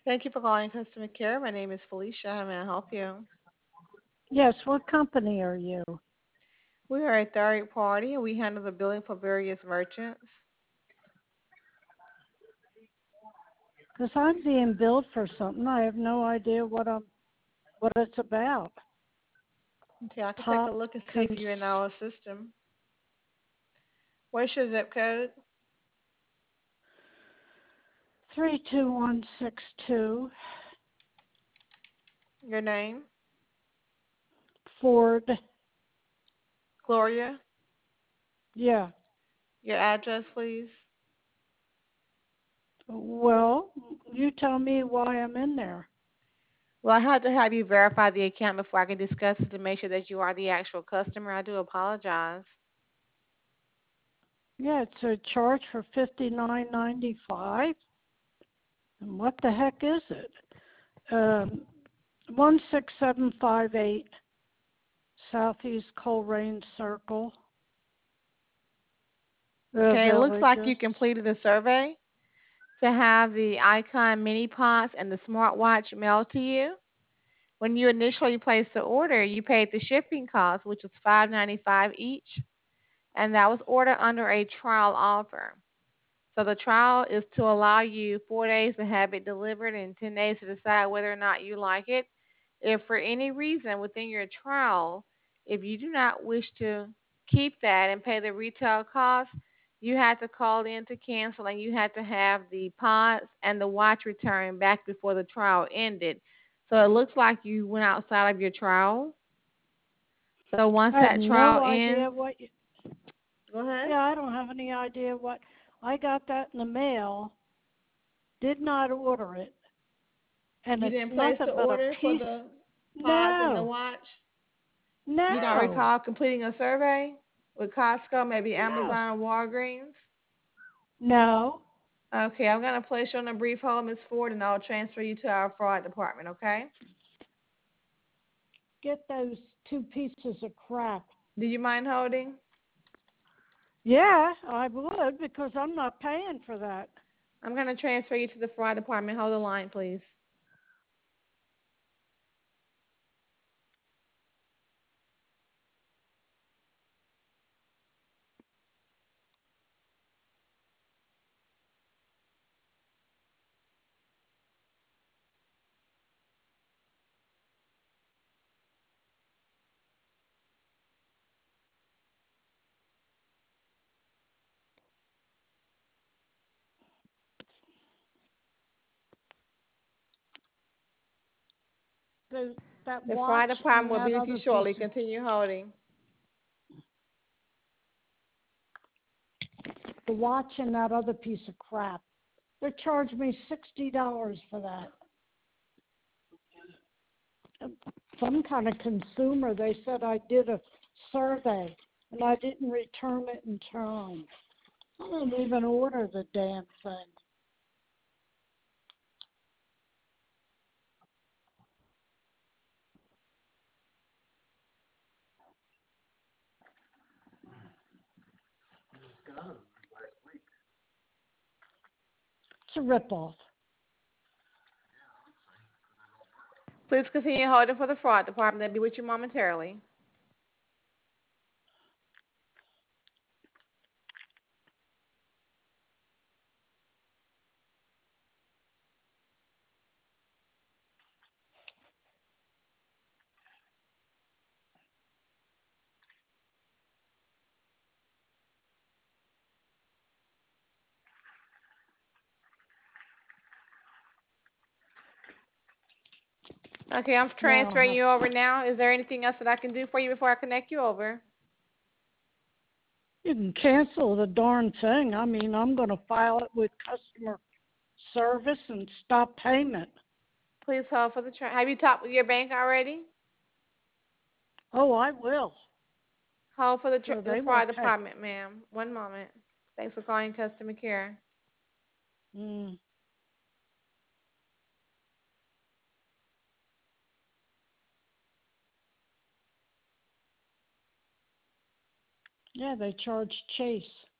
Thank you for calling customer care. My name is Felicia. How may I help you? Yes, what company are you? We are a third party and we handle the billing for various merchants. Because I'm being billed for something. I have no idea what it's about. Okay, I can take a Pop look and see if cons you're in our system. What's your zip code? 32162 Your name? Ford. Gloria? Yeah. Your address, please? Well, you tell me why I'm in there. Well, I have to have you verify the account before I can discuss it to make sure that you are the actual customer. I do apologize. Yeah, it's a charge for $59.95. And what the heck is it? 16758 Southeast Coleraine Circle, The Okay, it looks like you Villages. completed a survey to have the Icon Mini Pots and the smartwatch mailed to you. When you initially placed the order, you paid the shipping cost, which was $5.95 each, and that was ordered under a trial offer. So the trial is to allow you 4 days to have it delivered and 10 days to decide whether or not you like it. If for any reason within your trial, if you do not wish to keep that and pay the retail cost, you had to call in to cancel and you had to have the pods and the watch returned back before the trial ended. So it looks like you went outside of your trial. So once I have that trial no idea ends, what go ahead. Yeah, I don't have any idea what. I got that in the mail, did not order it, and You it's didn't place nothing the but a order for piece. the pods and the No, watch? You don't no, recall completing a survey with Costco, maybe no, Amazon or Walgreens? no. Okay, I'm going to place you on a brief hold, Ms. Ford, and I'll transfer you to our fraud department, okay? Get those two pieces of crap. Do you mind holding? Yeah, I would because I'm not paying for that. I'm going to transfer you to the fraud department. Hold the line, please. The, that The fraud watch department and will that be with you other piece shortly. of Continue holding. the watch and that other piece of crap. They charged me $60 for that. Some kind of consumer. They said I did a survey and I didn't return it in time. I didn't even order the damn thing. It's a ripoff. Please continue holding for the fraud department. They'll be with you momentarily. Okay, I'm Now transferring you over now. Is there anything else that I can do for you before I connect you over? you can cancel the darn thing. I mean, I'm going to file it with customer service and stop payment. Please hold for the Have you talked with your bank already? Oh, I will. Hold for the So the they will fraud pay. department, ma'am. One moment. Thanks for calling customer care. Mm. Yeah, they charge Chase.